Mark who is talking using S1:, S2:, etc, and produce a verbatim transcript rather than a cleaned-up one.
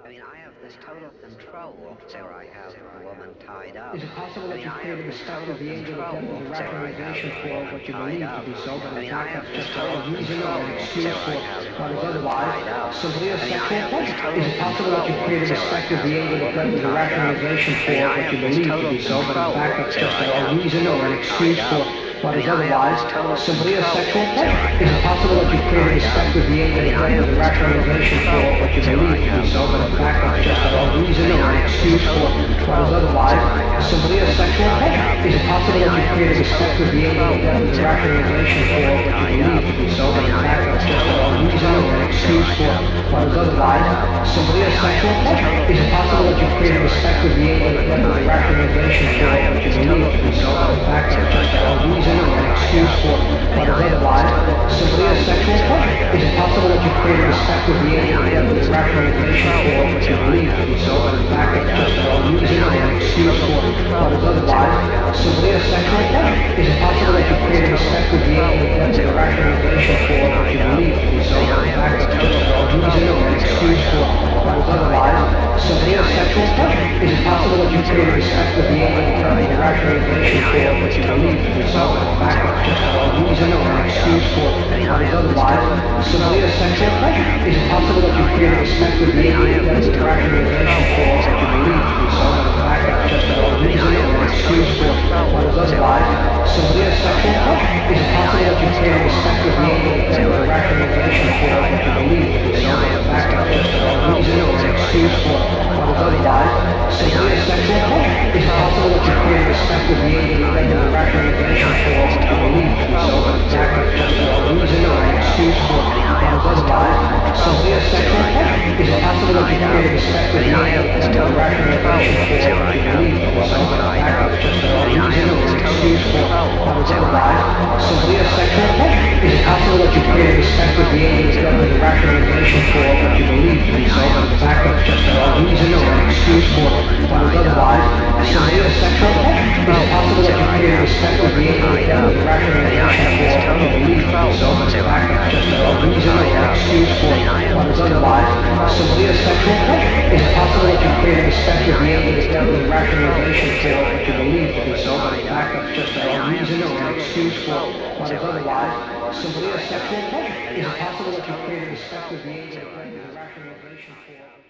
S1: I mean, I have this total control, say where I have a woman tied up.
S2: Is it possible
S1: I
S2: that
S1: mean,
S2: you've
S1: I have
S2: created a
S1: this
S2: specter
S1: total
S2: of the angel of
S1: control,
S2: death as a
S1: say where I have
S2: rationalization
S1: a
S2: for
S1: woman
S2: what you
S1: tied
S2: believe to
S1: up.
S2: be so, but
S1: I
S2: in
S1: mean, I
S2: fact
S1: have
S2: that's
S1: this
S2: just
S1: total
S2: a reason or
S1: control,
S2: an
S1: say
S2: excuse
S1: where I
S2: for
S1: have
S2: what
S1: a
S2: is
S1: woman
S2: otherwise
S1: tied up.
S2: simply a
S1: I mean, I
S2: sexual
S1: have this
S2: pleasure.
S1: total
S2: Is it possible that
S1: control,
S2: you've created a
S1: say where I
S2: specter of
S1: have
S2: the
S1: a
S2: angel of
S1: woman
S2: death as a
S1: tied up.
S2: rationalization
S1: I
S2: for
S1: mean, I
S2: what you
S1: have this
S2: believe to
S1: total
S2: be so, but in
S1: control,
S2: fact that's
S1: say
S2: just
S1: where I
S2: a
S1: have
S2: reason
S1: a
S2: or an
S1: woman
S2: excuse
S1: tied up.
S2: for what
S1: I
S2: is
S1: mean, I have
S2: otherwise
S1: this total
S2: simply a
S1: control,
S2: sexual
S1: say
S2: pleasure.
S1: where I
S2: Is it
S1: have a
S2: possible that
S1: woman
S2: you've created a
S1: tied up.
S2: specter of the
S1: I
S2: angel of
S1: mean, I
S2: death as
S1: have
S2: a
S1: this total
S2: rationalization for
S1: control,
S2: what you
S1: say where I
S2: believe to be
S1: have
S2: so,
S1: a
S2: but in
S1: woman
S2: fact that's
S1: tied
S2: just
S1: up.
S2: a
S1: I
S2: reason
S1: mean,
S2: or
S1: I
S2: an
S1: have this
S2: excuse for
S1: total
S2: what is
S1: control,
S2: otherwise
S1: say where I have a
S2: simply a
S1: woman
S2: sexual
S1: tied
S2: pleasure.
S1: up.
S2: Is it
S1: I
S2: possible
S1: mean,
S2: that
S1: I
S2: you've
S1: have
S2: created
S1: this
S2: a
S1: total
S2: specter of the angel of
S1: control,
S2: death as a
S1: say where I have a
S2: rationalization for
S1: woman
S2: what you
S1: tied
S2: believe
S1: up.
S2: to be so,
S1: I
S2: but
S1: mean,
S2: in
S1: I
S2: fact
S1: have
S2: that's
S1: this
S2: just
S1: total
S2: a reason or
S1: control,
S2: an
S1: say where
S2: excuse
S1: I
S2: for
S1: have a
S2: what is
S1: woman
S2: otherwise
S1: tied up.
S2: simply
S1: I
S2: a
S1: mean, I
S2: sexual
S1: have this
S2: pleasure.
S1: total
S2: Is it possible
S1: control,
S2: that you've
S1: say
S2: created a
S1: where I
S2: specter
S1: have
S2: of the
S1: a
S2: angel of
S1: woman
S2: death as a
S1: tied up.
S2: rationalization
S1: I mean,
S2: for
S1: I
S2: what
S1: have
S2: you
S1: this
S2: believe
S1: total
S2: to be so, but in
S1: control,
S2: fact
S1: say
S2: that's
S1: where I
S2: just
S1: have
S2: a
S1: a
S2: reason
S1: woman
S2: or an
S1: tied
S2: excuse
S1: up.
S2: for
S1: I
S2: what
S1: mean,
S2: is
S1: I have this
S2: otherwise
S1: total
S2: simply a
S1: control,
S2: sexual
S1: say where I
S2: pleasure.
S1: have
S2: Is it
S1: a
S2: possible
S1: woman
S2: that you've
S1: tied
S2: created a
S1: up.
S2: specter of the
S1: I mean,
S2: angel
S1: I
S2: of death
S1: have
S2: as a
S1: this total
S2: rationalization
S1: control,
S2: for what
S1: say
S2: you
S1: where I
S2: believe to
S1: have
S2: be
S1: a
S2: so, but
S1: woman
S2: in fact
S1: tied
S2: that's
S1: up.
S2: just a
S1: I mean,
S2: reason
S1: I
S2: or an
S1: have this
S2: excuse
S1: total
S2: for what is
S1: control, say
S2: otherwise
S1: where I have a
S2: simply a
S1: woman
S2: sexual
S1: tied
S2: pleasure.
S1: up.
S2: Is it
S1: I mean,
S2: possible
S1: I
S2: that you've
S1: have this
S2: created a
S1: total
S2: specter of the angel of
S1: control,
S2: death as
S1: say
S2: a
S1: where I have a
S2: rationalization
S1: woman
S2: for what you
S1: tied up.
S2: believe to be
S1: I
S2: so,
S1: mean,
S2: but
S1: I
S2: in
S1: have
S2: fact
S1: this
S2: that's just
S1: total
S2: a reason or
S1: control,
S2: an
S1: say where I
S2: excuse for
S1: have a
S2: what
S1: woman
S2: is
S1: tied
S2: otherwise
S1: up. I
S2: simply
S1: mean,
S2: a
S1: I have
S2: sexual
S1: this
S2: pleasure.
S1: total
S2: Is it possible
S1: control,
S2: that you've
S1: say where
S2: created
S1: I
S2: a
S1: have
S2: specter of
S1: a
S2: the angel
S1: woman
S2: of death as
S1: tied
S2: a
S1: up. I
S2: rationalization
S1: mean, I
S2: for
S1: have
S2: what
S1: this
S2: you
S1: total
S2: believe to be so, but in
S1: control,
S2: fact
S1: say where
S2: that's
S1: I
S2: just
S1: have
S2: a
S1: a
S2: reason
S1: woman
S2: or an
S1: tied up.
S2: excuse for
S1: I mean, I
S2: what is
S1: have this
S2: otherwise
S1: total
S2: simply a
S1: control, say
S2: sexual
S1: where I
S2: pleasure.
S1: have
S2: Is
S1: a
S2: it possible
S1: woman
S2: that you've
S1: tied
S2: created
S1: up.
S2: a specter of
S1: I
S2: the
S1: mean,
S2: angel
S1: I
S2: of
S1: have
S2: death
S1: this
S2: as a
S1: total
S2: rationalization
S1: control,
S2: for
S1: say
S2: what you
S1: where I
S2: believe
S1: have
S2: to be
S1: a
S2: so, but
S1: woman
S2: in fact
S1: tied
S2: that's
S1: up.
S2: just a
S1: I mean,
S2: reason
S1: I
S2: or
S1: have
S2: an
S1: this
S2: excuse
S1: total
S2: for what
S1: control,
S2: is
S1: say where
S2: otherwise
S1: I have a
S2: simply a
S1: woman
S2: sexual
S1: tied up.
S2: pleasure. Is it
S1: I mean, I
S2: possible that
S1: have
S2: you've
S1: this
S2: created a
S1: total
S2: specter of the angel
S1: control,
S2: of death
S1: say
S2: as
S1: where
S2: a
S1: I have a
S2: rationalization
S1: woman
S2: for
S1: tied
S2: what you
S1: up.
S2: believe to be
S1: I mean,
S2: so,
S1: I
S2: but in
S1: have this
S2: fact that's
S1: total
S2: just a
S1: control,
S2: reason or an
S1: say where I
S2: excuse
S1: have
S2: for
S1: a woman
S2: what is
S1: tied up.
S2: otherwise
S1: I mean,
S2: simply
S1: I
S2: a
S1: have this
S2: sexual
S1: total
S2: pleasure. Is it possible
S1: control,
S2: that
S1: say
S2: you've
S1: where I
S2: created a
S1: have a
S2: specter of the
S1: woman
S2: angel of
S1: tied
S2: death as a
S1: up. I mean,
S2: rationalization
S1: I
S2: for
S1: have this
S2: what you
S1: total
S2: believe to be so,
S1: control,
S2: but in
S1: say
S2: fact
S1: where I
S2: that's just
S1: have a
S2: a
S1: woman
S2: reason or an
S1: tied up.
S2: excuse for
S1: I mean, I
S2: what
S1: have
S2: is
S1: this
S2: otherwise
S1: total
S2: simply a
S1: control, say
S2: sexual
S1: where I
S2: pleasure.
S1: have a
S2: Is it
S1: woman
S2: possible that
S1: tied
S2: you've
S1: up.
S2: created a specter
S1: I
S2: of
S1: mean,
S2: the
S1: I
S2: angel
S1: have
S2: of
S1: this
S2: death as a
S1: total
S2: rationalization
S1: control,
S2: for
S1: say where
S2: what
S1: I
S2: you
S1: have
S2: believe
S1: a
S2: to be so,
S1: woman
S2: but in
S1: tied
S2: fact
S1: up.
S2: that's just
S1: I
S2: a
S1: mean, I
S2: reason
S1: have
S2: or
S1: this
S2: an
S1: total
S2: excuse for
S1: control,
S2: what is
S1: say where I
S2: otherwise
S1: have a woman
S2: simply a
S1: tied
S2: sexual
S1: up.
S2: pleasure.
S1: I
S2: Is
S1: mean,
S2: it
S1: I
S2: possible
S1: have
S2: that
S1: this
S2: you've
S1: total
S2: created a specter of the
S1: control,
S2: angel of
S1: say
S2: death
S1: where
S2: as
S1: I
S2: a
S1: have a
S2: rationalization
S1: woman
S2: for
S1: tied
S2: what
S1: up.
S2: you believe to
S1: I
S2: be
S1: mean,
S2: so,
S1: I
S2: but
S1: have
S2: in
S1: this
S2: fact
S1: total
S2: that's just a
S1: control,
S2: reason or
S1: say
S2: an
S1: where I
S2: excuse
S1: have a
S2: for
S1: woman
S2: what is
S1: tied up.
S2: otherwise
S1: I mean, I
S2: simply a
S1: have this
S2: sexual
S1: total
S2: pleasure. Is it
S1: control,
S2: possible that
S1: say
S2: you've
S1: where I
S2: created a
S1: have a
S2: specter of the
S1: woman
S2: angel of
S1: tied
S2: death as
S1: up.
S2: a
S1: I mean, I
S2: rationalization
S1: have
S2: for
S1: this
S2: what you
S1: total
S2: believe to be so,
S1: control,
S2: but in
S1: say where I
S2: fact that's
S1: have
S2: just
S1: a
S2: a
S1: woman
S2: reason or
S1: tied
S2: an
S1: up.
S2: excuse
S1: I
S2: for
S1: mean, I have
S2: what is
S1: this total
S2: otherwise
S1: control,
S2: simply a
S1: say where
S2: sexual
S1: I have
S2: pleasure.
S1: a
S2: Is it
S1: woman
S2: possible that
S1: tied
S2: you've
S1: up.
S2: created a
S1: I
S2: specter
S1: mean,
S2: of
S1: I
S2: the
S1: have
S2: angel
S1: this
S2: of death as
S1: total
S2: a
S1: control,
S2: rationalization
S1: say
S2: for
S1: where I
S2: what you
S1: have a
S2: believe to be
S1: woman
S2: so, but in
S1: tied
S2: fact
S1: up.
S2: that's just
S1: I mean,
S2: a
S1: I have
S2: reason
S1: this
S2: or an
S1: total
S2: excuse for
S1: control,
S2: what
S1: say
S2: is
S1: where I have
S2: otherwise
S1: a woman
S2: simply a
S1: tied up.
S2: sexual pleasure.
S1: I mean,
S2: Is
S1: I
S2: it
S1: have
S2: possible
S1: this
S2: that you've
S1: total
S2: created a specter of the
S1: control,
S2: angel
S1: say
S2: of
S1: where I
S2: death as a
S1: have a woman
S2: rationalization
S1: tied
S2: for
S1: up.
S2: what